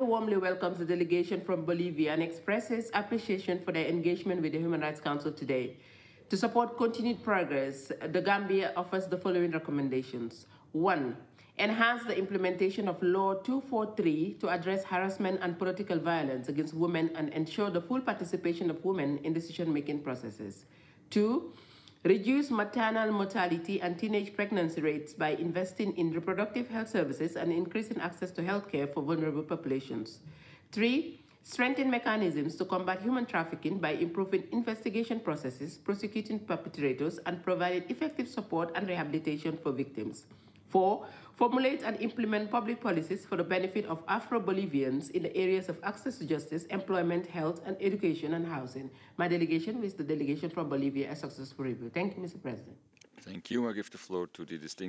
warmly welcomes the delegation from Bolivia and expresses appreciation for their engagement with the Human Rights Council today. To support continued progress, the Gambia offers the following recommendations. 1. Enhance the implementation of Law 243 to address harassment and political violence against women and ensure the full participation of women in decision-making processes. 2. Reduce maternal mortality and teenage pregnancy rates by investing in reproductive health services and increasing access to healthcare for vulnerable populations. 3. Strengthen mechanisms to combat human trafficking by improving investigation processes, prosecuting perpetrators, and providing effective support and rehabilitation for victims. 4. Formulate and implement public policies for the benefit of Afro-Bolivians in the areas of access to justice, employment, health, and education and housing. My delegation with the delegation from Bolivia a successful review. Thank you, Mr. President. Thank you. I give the floor to the distinguished